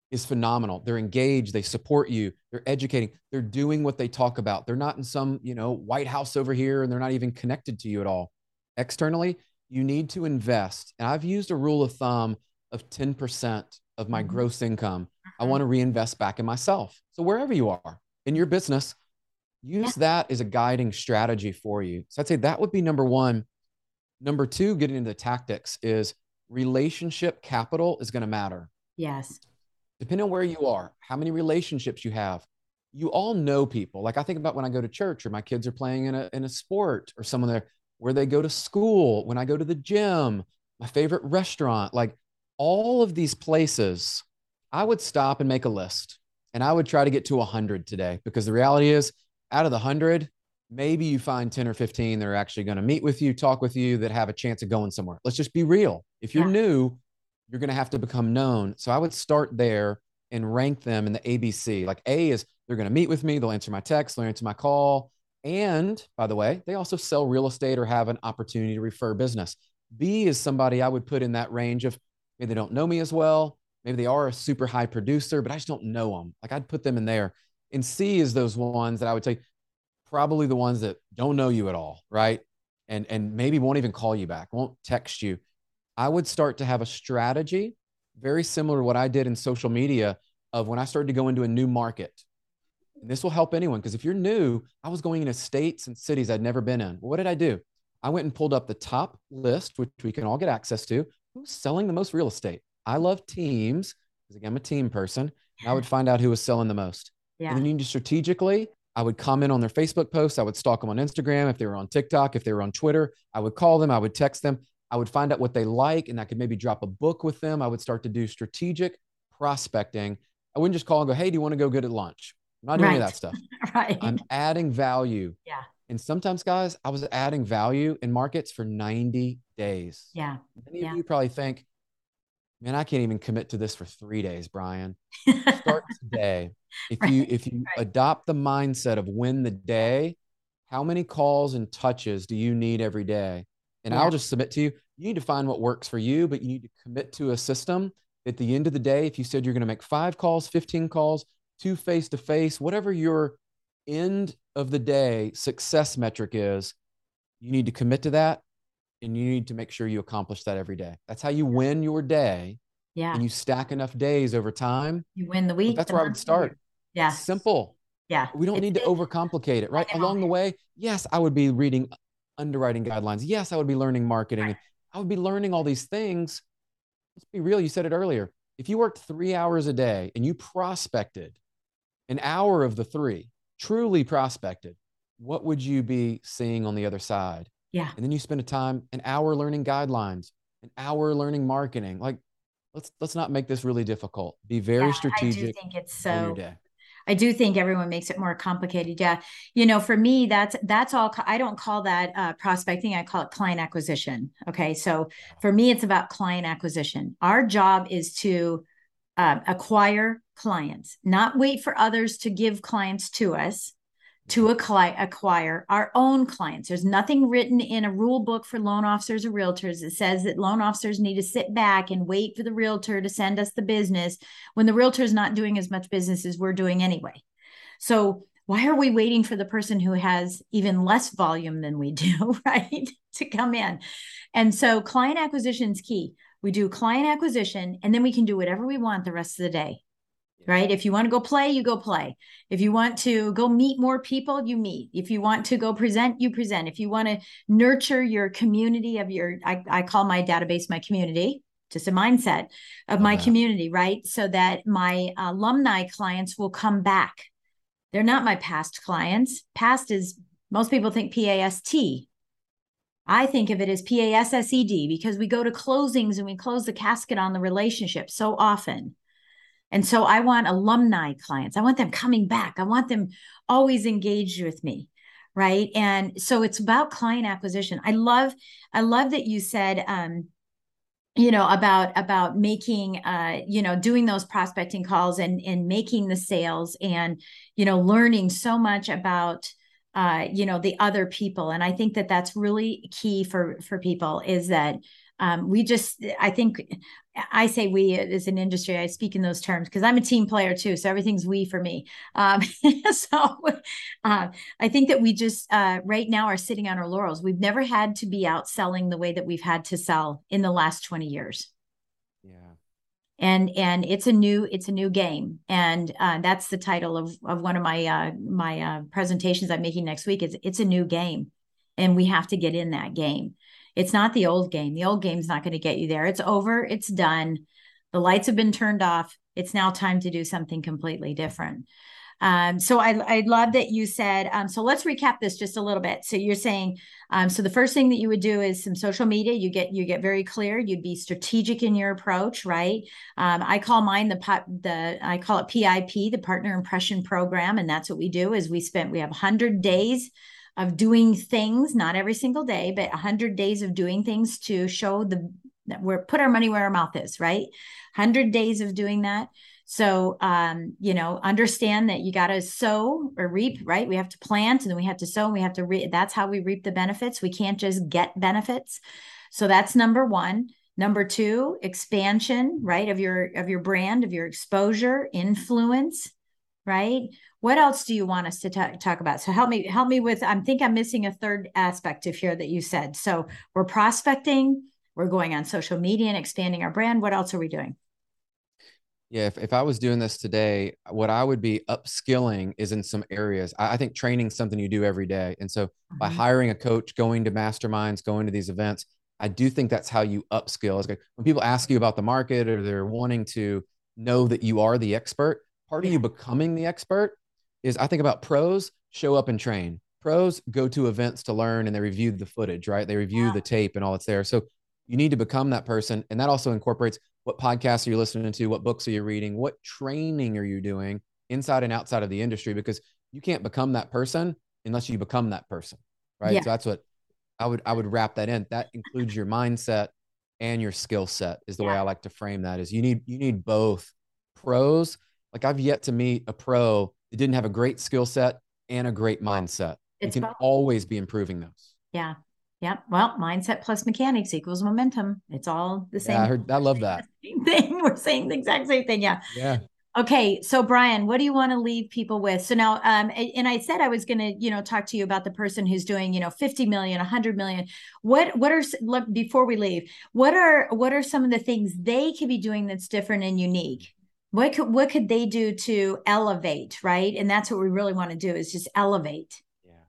is phenomenal. They're engaged, they support you, they're educating, they're doing what they talk about. They're not in some, White House over here and they're not even connected to you at all. Externally, you need to invest. And I've used a rule of thumb of 10% of my gross income. I want to reinvest back in myself. So wherever you are in your business, use that as a guiding strategy for you. So I'd say that would be number one. Number two, getting into the tactics, is relationship capital is going to matter. Yes. Depending on where you are, how many relationships you have, you all know people. Like I think about when I go to church or my kids are playing in a sport or someone there, where they go to school, when I go to the gym, my favorite restaurant, like all of these places, I would stop and make a list and I would try to get to 100 today, because the reality is, out of the 100, maybe you find 10 or 15 that are actually going to meet with you, talk with you, that have a chance of going somewhere. Let's just be real. If you're new, you're going to have to become known. So I would start there and rank them in the ABC. Like A is they're going to meet with me, they'll answer my text, they'll answer my call. And by the way, they also sell real estate or have an opportunity to refer business. B is somebody I would put in that range of maybe they don't know me as well. Maybe they are a super high producer, but I just don't know them. Like I'd put them in there. And C is those ones that I would say probably the ones that don't know you at all, right? And maybe won't even call you back, won't text you. I would start to have a strategy very similar to what I did in social media of when I started to go into a new market. And this will help anyone, because if you're new, I was going into states and cities I'd never been in. Well, what did I do? I went and pulled up the top list, which we can all get access to. Who's selling the most real estate? I love teams, because again, I'm a team person. And I would find out who was selling the most. Yeah. And then you need to strategically, I would comment on their Facebook posts. I would stalk them on Instagram. If they were on TikTok, if they were on Twitter, I would call them. I would text them. I would find out what they like, and I could maybe drop a book with them. I would start to do strategic prospecting. I wouldn't just call and go, hey, do you want to go get at lunch? I'm not doing any of that stuff. Right. I'm adding value. Yeah. And sometimes, guys, I was adding value in markets for 90 days. Yeah. Many of you probably think, man, I can't even commit to this for 3 days, Brian. Start today. If you adopt the mindset of win the day, how many calls and touches do you need every day? And I'll just submit to you, you need to find what works for you, but you need to commit to a system. At the end of the day, if you said you're going to make 5 calls, 15 calls, 2 face-to-face, whatever your end of the day success metric is, you need to commit to that, and you need to make sure you accomplish that every day. That's how you win your day. Yeah. And you stack enough days over time. You win the week. That's where I would start. Yeah. It's simple. Yeah. We don't need to overcomplicate it, right? Along the way, yes, I would be reading underwriting guidelines. Yes, I would be learning marketing. Right. I would be learning all these things. Let's be real. You said it earlier. If you worked 3 hours a day and you prospected an hour of the 3, truly prospected, what would you be seeing on the other side? Yeah. And then you spend an hour learning guidelines, an hour learning marketing. Like, let's not make this really difficult. Be very strategic. I do think it's so. I do think everyone makes it more complicated. Yeah. For me, that's all. I don't call that prospecting. I call it client acquisition. Okay. So for me, it's about client acquisition. Our job is to acquire clients, not wait for others to give clients to us, to acquire our own clients. There's nothing written in a rule book for loan officers or realtors that says that loan officers need to sit back and wait for the realtor to send us the business when the realtor is not doing as much business as we're doing anyway. So why are we waiting for the person who has even less volume than we do, right, to come in? And so client acquisition is key. We do client acquisition, and then we can do whatever we want the rest of the day. Right? If you want to go play, you go play. If you want to go meet more people, you meet. If you want to go present, you present. If you want to nurture your community of I call my database my community, just a mindset of my community, right? So that my alumni clients will come back. They're not my past clients. Past is, most people think P-A-S-T. I think of it as P-A-S-S-E-D, because we go to closings and we close the casket on the relationship so often. And so I want alumni clients. I want them coming back. I want them always engaged with me, right? And so it's about client acquisition. I love that you said, about making, doing those prospecting calls and making the sales and, learning so much about, the other people. And I think that that's really key for people, is that I think I say we as an industry, I speak in those terms because I'm a team player too. So everything's we for me. So I think that we just right now are sitting on our laurels. We've never had to be out selling the way that we've had to sell in the last 20 years. Yeah. And it's a new game, and that's the title of one of my presentations I'm making next week. It's a new game, and we have to get in that game. It's not the old game. The old game's not going to get you there. It's over. It's done. The lights have been turned off. It's now time to do something completely different. So I love that you said, so let's recap this just a little bit. So you're saying, so the first thing that you would do is some social media. You get very clear. You'd be strategic in your approach, right? I call mine I call it PIP, the Partner Impression Program. And that's what we do is we have 100 days of doing things, not every single day, but 100 days of doing things to show that we're put our money where our mouth is, right? 100 days of doing that. So, understand that you got to sow or reap, right? We have to plant and then we have to sow and we have to reap. That's how we reap the benefits. We can't just get benefits. So that's number one. Number two, expansion, right? Of your brand, of your exposure, influence, right? What else do you want us to talk about? So help me with, I think I'm missing a third aspect of here that you said. So we're prospecting, we're going on social media and expanding our brand. What else are we doing? Yeah, if I was doing this today, what I would be upskilling is in some areas. I think training is something you do every day. And so by hiring a coach, going to masterminds, going to these events, I do think that's how you upskill. It's like when people ask you about the market or they're wanting to know that you are the expert, part of you becoming the expert is I think about pros show up and train. Pros go to events to learn and they review the footage, right? They review the tape and all that's there. So you need to become that person. And that also incorporates what podcasts are you listening to? What books are you reading? What training are you doing inside and outside of the industry? Because you can't become that person unless you become that person, right? Yeah. So that's what I would wrap that in. That includes your mindset and your skill set is the way I like to frame that is you need both. Pros. Like I've yet to meet a pro that didn't have a great skill set and a great mindset. You can always be improving those. Yeah. Yep. Well, mindset plus mechanics equals momentum. It's all the same. Yeah, I love that. Same thing. We're saying the exact same thing. Yeah. Yeah. Okay. So Brian, what do you want to leave people with? So now, and I said I was going to, talk to you about the person who's doing, 50 million, 100 million. What are, before we leave, what are some of the things they could be doing that's different and unique? What could they do to elevate, right? And that's what we really want to do is just elevate.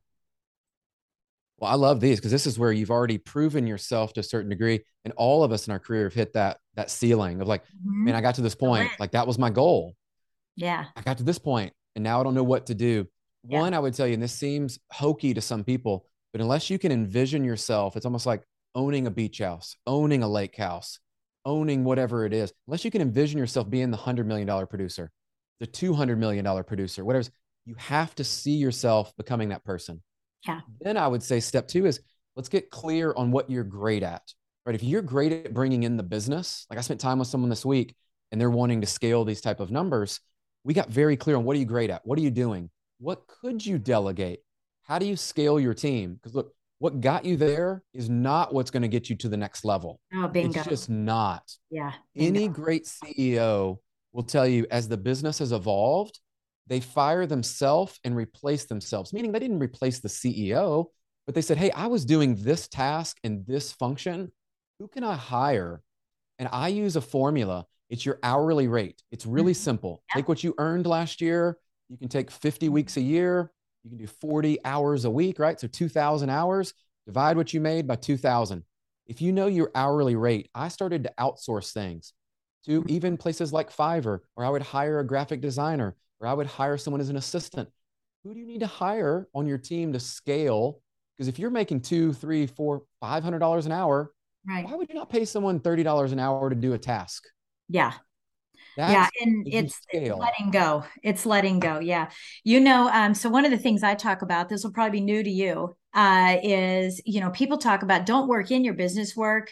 Well, I love these because this is where you've already proven yourself to a certain degree. And all of us in our career have hit that ceiling of like, man, I got to this point. Like that was my goal. Yeah. I got to this point and now I don't know what to do. Yeah. One, I would tell you, and this seems hokey to some people, but unless you can envision yourself, it's almost like owning a beach house, owning a lake house, owning whatever it is. Unless you can envision yourself being the $100 million producer, the $200 million producer, whatever, you have to see yourself becoming that person. Yeah. Then I would say step two is let's get clear on what you're great at, right? If you're great at bringing in the business, like I spent time with someone this week and they're wanting to scale these type of numbers, we got very clear on what are you great at? What are you doing? What could you delegate? How do you scale your team? Because look, what got you there is not what's going to get you to the next level. Oh, bingo. It's just not. Yeah. Bingo. Any great CEO will tell you as the business has evolved, they fire themselves and replace themselves, meaning they didn't replace the CEO, but they said, hey, I was doing this task and this function. Who can I hire? And I use a formula. It's your hourly rate. It's really simple. Yeah. Take what you earned last year. You can take 50 weeks a year. You can do 40 hours a week, right? So 2,000 hours, divide what you made by 2,000. If you know your hourly rate, I started to outsource things to even places like Fiverr, or I would hire a graphic designer, or I would hire someone as an assistant. Who do you need to hire on your team to scale? Because if you're making $200, $300, $400, $500 an hour, right, why would you not pay someone $30 an hour to do a task? Yeah. And it's letting go. It's letting go. Yeah. So one of the things I talk about, this will probably be new to you, is, people talk about don't work in your business, work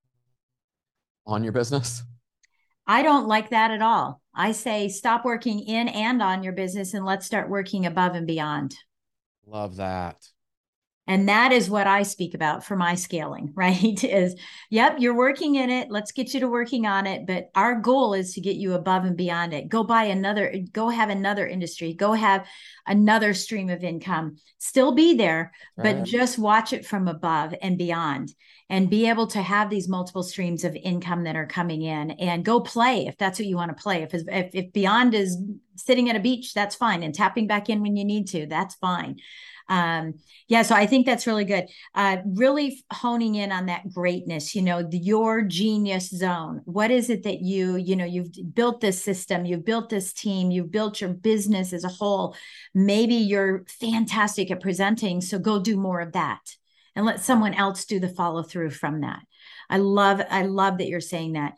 on your business. I don't like that at all. I say stop working in and on your business and let's start working above and beyond. Love that. And that is what I speak about for my scaling, right? Is, yep, you're working in it. Let's get you to working on it. But our goal is to get you above and beyond it. Go buy another, go have another industry, go have another stream of income, still be there, Right. but just watch it from above and beyond, and be able to have these multiple streams of income that are coming in, and go play if that's what you want to play. If beyond is sitting at a beach, that's fine. And tapping back in when you need to, that's fine. Yeah, so I think that's really good. Really honing in on that greatness, your genius zone. What is it that you've built this system, you've built this team, you've built your business as a whole. Maybe you're fantastic at presenting, so go do more of that and let someone else do the follow through from that. I love that you're saying that.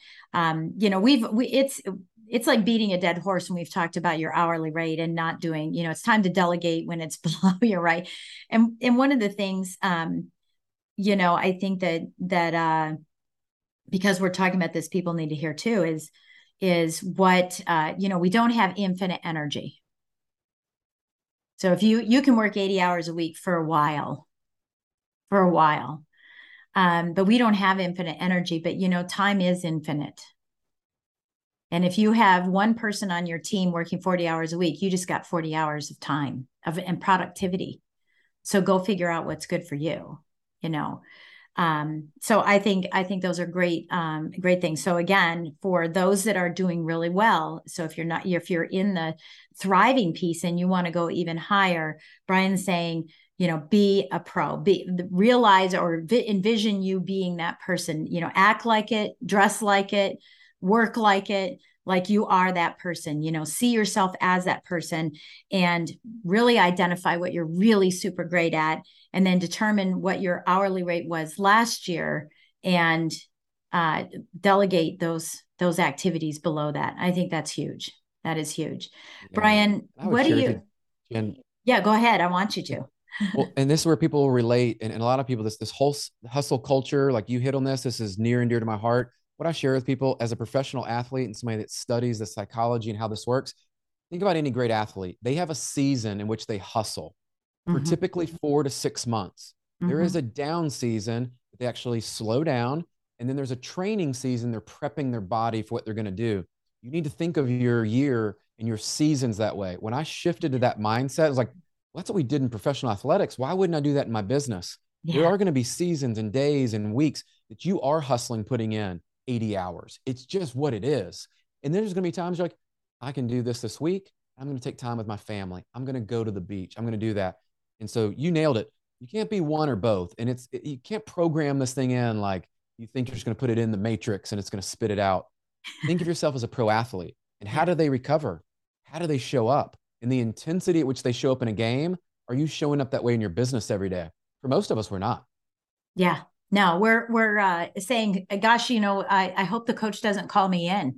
It's like beating a dead horse when we've talked about your hourly rate and not doing, it's time to delegate when it's below you, right? And one of the things, I think that because we're talking about this, people need to hear too, is what, we don't have infinite energy. So if you can work 80 hours a week for a while, but we don't have infinite energy, but time is infinite. And if you have one person on your team working 40 hours a week, you just got 40 hours of time and productivity. So go figure out what's good for you, So I think those are great things. So again, for those that are doing really well, so if you're in the thriving piece and you want to go even higher, Brian's saying, be a pro, realize or envision you being that person, act like it, dress like it, work like you are that person, see yourself as that person, and really identify what you're really super great at, and then determine what your hourly rate was last year, and delegate those activities below that. I think that's huge. That is huge. Yeah. Brian, what do you, Jen, yeah, go ahead. I want you to. Well, and this is where people relate. And a lot of people, this whole hustle culture, like you hit on this is near and dear to my heart. What I share with people as a professional athlete and somebody that studies the psychology and how this works, think about any great athlete. They have a season in which they hustle for typically 4 to 6 months. There is a down season that they actually slow down. And then there's a training season. They're prepping their body for what they're going to do. You need to think of your year and your seasons that way. When I shifted to that mindset, I was like, well, that's what we did in professional athletics. Why wouldn't I do that in my business? Yeah. There are going to be seasons and days and weeks that you are hustling, putting in 80 hours. It's just what it is. And then there's going to be times you're like, I can do this week. I'm going to take time with my family. I'm going to go to the beach. I'm going to do that. And so you nailed it. You can't be one or both. And you can't program this thing in like you think you're just going to put it in the matrix and it's going to spit it out. Think of yourself as a pro athlete, and how do they recover? How do they show up? And the intensity at which they show up in a game, are you showing up that way in your business every day? For most of us, we're not. Yeah. No, we're saying, gosh, I hope the coach doesn't call me in.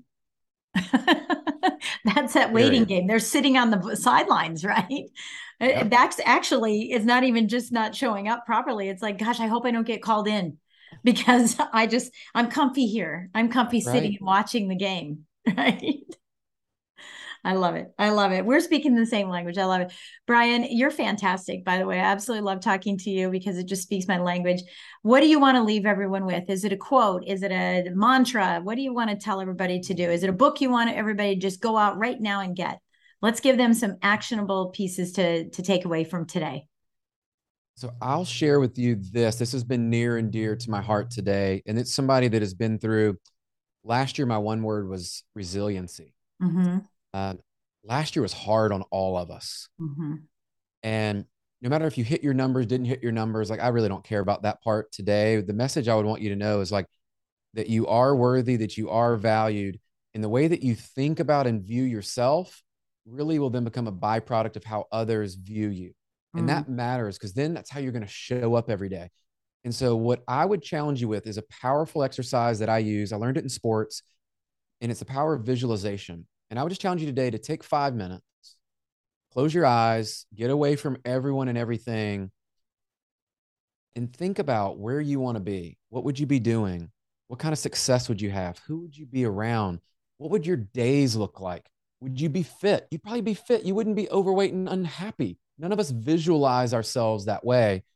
That's that waiting game. They're sitting on the sidelines, right? Yep. That's actually, it's not even just not showing up properly. It's like, gosh, I hope I don't get called in, because I'm comfy here. I'm comfy sitting and watching the game, right? I love it. I love it. We're speaking the same language. I love it. Brian, you're fantastic, by the way. I absolutely love talking to you because it just speaks my language. What do you want to leave everyone with? Is it a quote? Is it a mantra? What do you want to tell everybody to do? Is it a book you want everybody to just go out right now and get? Let's give them some actionable pieces to take away from today. So I'll share with you this. This has been near and dear to my heart today. And it's somebody that has been through, last year, my one word was resiliency. Last year was hard on all of us. And no matter if you hit your numbers, didn't hit your numbers, like I really don't care about that part today. The message I would want you to know is like that you are worthy, that you are valued, and the way that you think about and view yourself really will then become a byproduct of how others view you. And that matters, because then that's how you're going to show up every day. And so what I would challenge you with is a powerful exercise that I use. I learned it in sports, and it's the power of visualization. And I would just challenge you today to take 5 minutes, close your eyes, get away from everyone and everything, and think about where you want to be. What would you be doing? What kind of success would you have? Who would you be around? What would your days look like? Would you be fit? You'd probably be fit. You wouldn't be overweight and unhappy. None of us visualize ourselves that way.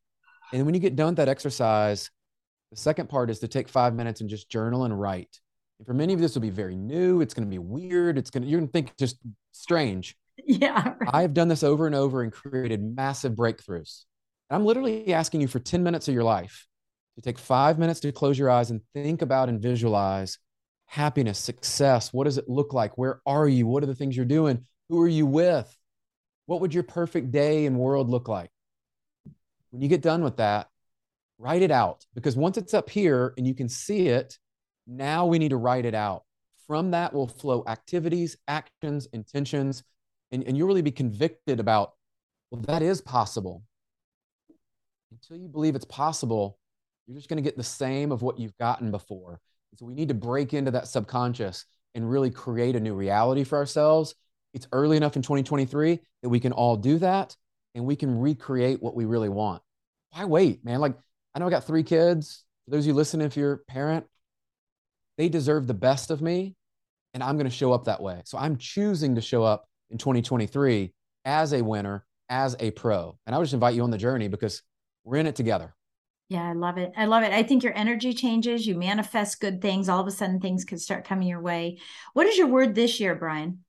And when you get done with that exercise, the second part is to take 5 minutes and just journal and write. And for many of you, this will be very new. It's going to be weird. You're going to think just strange. Yeah. I've done this over and over and created massive breakthroughs. I'm literally asking you for 10 minutes of your life to take 5 minutes to close your eyes and think about and visualize happiness, success. What does it look like? Where are you? What are the things you're doing? Who are you with? What would your perfect day and world look like? When you get done with that, write it out, because once it's up here and you can see it, now we need to write it out. From that will flow activities, actions, intentions, and you'll really be convicted about, well, that is possible. Until you believe it's possible, you're just going to get the same of what you've gotten before. And so we need to break into that subconscious and really create a new reality for ourselves. It's early enough in 2023 that we can all do that, and we can recreate what we really want. Why wait, man? Like, I know I got 3 kids. For those of you listening, if you're a parent, they deserve the best of me, and I'm going to show up that way. So I'm choosing to show up in 2023 as a winner, as a pro. And I would just invite you on the journey, because we're in it together. Yeah, I love it. I love it. I think your energy changes. You manifest good things. All of a sudden, things could start coming your way. What is your word this year, Brian?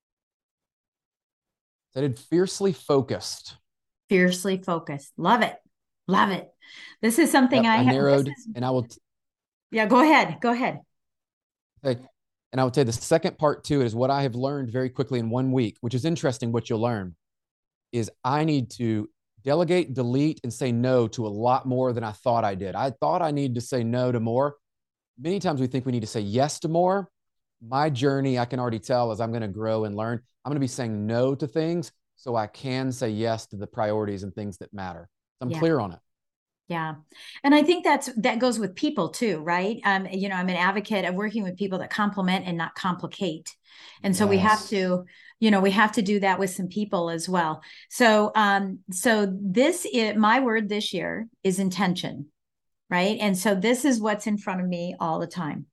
I did fiercely focused. Fiercely focused. Love it. Love it. This is something Yep, I narrowed, and I will. Yeah, go ahead. Go ahead. Okay. And I would say the second part to it is what I have learned very quickly in 1 week, which is interesting. What you'll learn is I need to delegate, delete, and say no to a lot more than I thought I did. I thought I needed to say no to more. Many times we think we need to say yes to more. My journey, I can already tell, as I'm going to grow and learn, I'm going to be saying no to things so I can say yes to the priorities and things that matter. So I'm clear on it. Yeah. And I think that goes with people too, right? You know, I'm an advocate of working with people that complement and not complicate. And so we have to, you know, we have to do that with some people as well. So, my word this year is intention, right? And so this is what's in front of me all the time.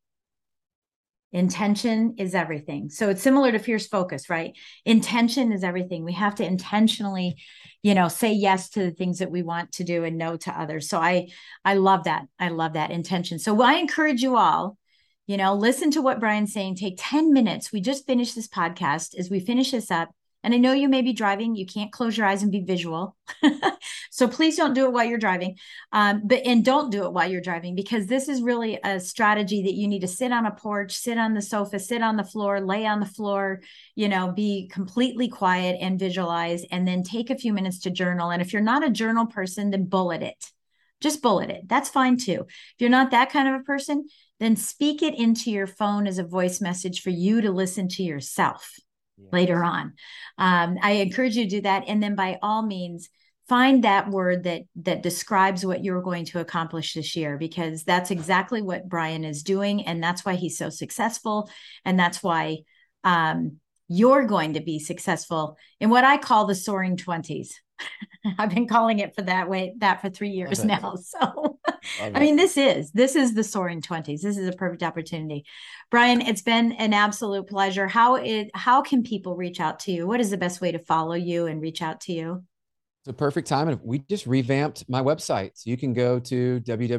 Intention is everything. So it's similar to fierce focus, right? Intention is everything. We have to intentionally, you know, say yes to the things that we want to do and no to others. So I love that. I love that intention. So I encourage you all, you know, listen to what Brian's saying. Take 10 minutes. We just finished this podcast. As we finish this up, and I know you may be driving, you can't close your eyes and be visual. So please don't do it while you're driving. And don't do it while you're driving, because this is really a strategy that you need to sit on a porch, sit on the sofa, sit on the floor, lay on the floor, you know, be completely quiet and visualize, and then take a few minutes to journal. And if you're not a journal person, then bullet it. Just bullet it. That's fine too. If you're not that kind of a person, then speak it into your phone as a voice message for you to listen to yourself later on. I encourage you to do that. And then by all means, find that word that describes what you're going to accomplish this year, because that's exactly what Brian is doing. And that's why he's so successful. And that's why you're going to be successful in what I call the soaring 20s. I've been calling it that for 3 years now. So, I mean, this is the soaring 20s. This is a perfect opportunity. Brian, it's been an absolute pleasure. How can people reach out to you? What is the best way to follow you and reach out to you? It's a perfect time. And we just revamped my website. So you can go to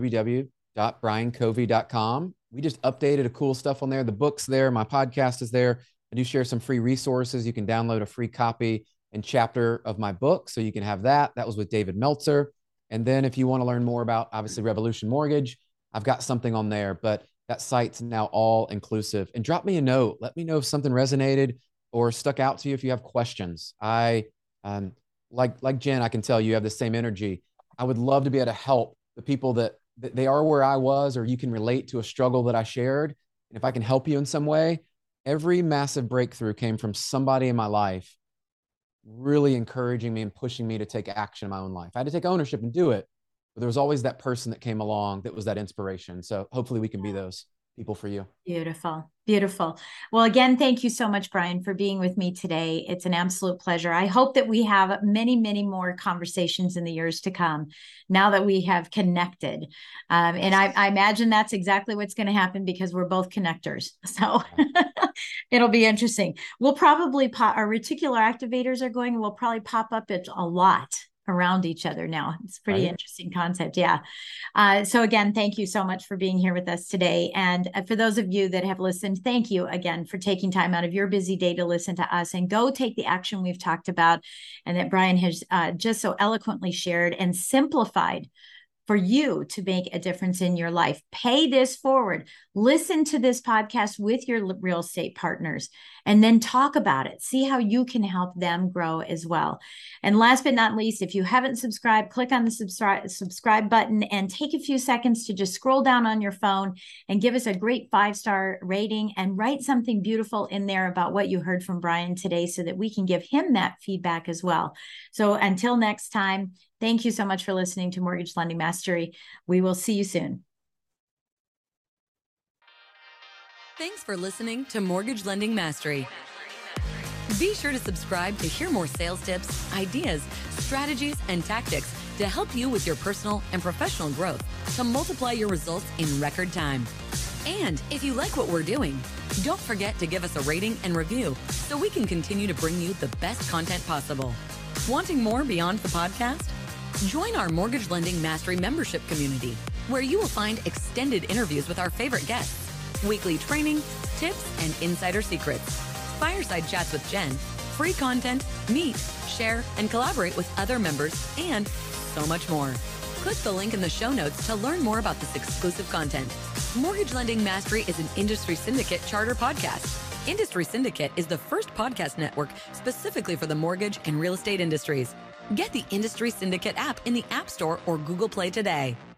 www.briancovey.com. We just updated a cool stuff on there. The book's there. My podcast is there. I do share some free resources. You can download a free copy and chapter of my book, so you can have that. That was with David Meltzer. And then if you want to learn more about, obviously, Revolution Mortgage, I've got something on there, but that site's now all inclusive. And drop me a note. Let me know if something resonated or stuck out to you if you have questions. Like Jen, I can tell you have the same energy. I would love to be able to help the people that they are where I was, or you can relate to a struggle that I shared. And if I can help you in some way, every massive breakthrough came from somebody in my life really encouraging me and pushing me to take action in my own life. I had to take ownership and do it, but there was always that person that came along that was that inspiration. So hopefully we can be those people for you. Beautiful. Beautiful. Well, again, thank you so much, Brian, for being with me today. It's an absolute pleasure. I hope that we have many, many more conversations in the years to come now that we have connected. And I imagine that's exactly what's going to happen, because we're both connectors. So it'll be interesting. We'll probably our reticular activators are going, we'll probably pop up it a lot around each other now. It's a pretty Right. interesting concept. Yeah. So again, thank you so much for being here with us today. And for those of you that have listened, thank you again for taking time out of your busy day to listen to us and go take the action we've talked about and that Brian has just so eloquently shared and simplified for you to make a difference in your life. Pay this forward. Listen to this podcast with your real estate partners and then talk about it. See how you can help them grow as well. And last but not least, if you haven't subscribed, click on the subscribe button and take a few seconds to just scroll down on your phone and give us a great 5-star rating and write something beautiful in there about what you heard from Brian today so that we can give him that feedback as well. So until next time, thank you so much for listening to Mortgage Lending Mastery. We will see you soon. Thanks for listening to Mortgage Lending Mastery. Be sure to subscribe to hear more sales tips, ideas, strategies, and tactics to help you with your personal and professional growth to multiply your results in record time. And if you like what we're doing, don't forget to give us a rating and review so we can continue to bring you the best content possible. Wanting more beyond the podcast? Join our Mortgage Lending Mastery membership community, where you will find extended interviews with our favorite guests, weekly training, tips, and insider secrets, fireside chats with Jen, free content, meet, share, and collaborate with other members, and so much more. Click the link in the show notes to learn more about this exclusive content. Mortgage Lending Mastery is an Industry Syndicate charter podcast. Industry Syndicate is the first podcast network specifically for the mortgage and real estate industries. Get the Industry Syndicate app in the App Store or Google Play today.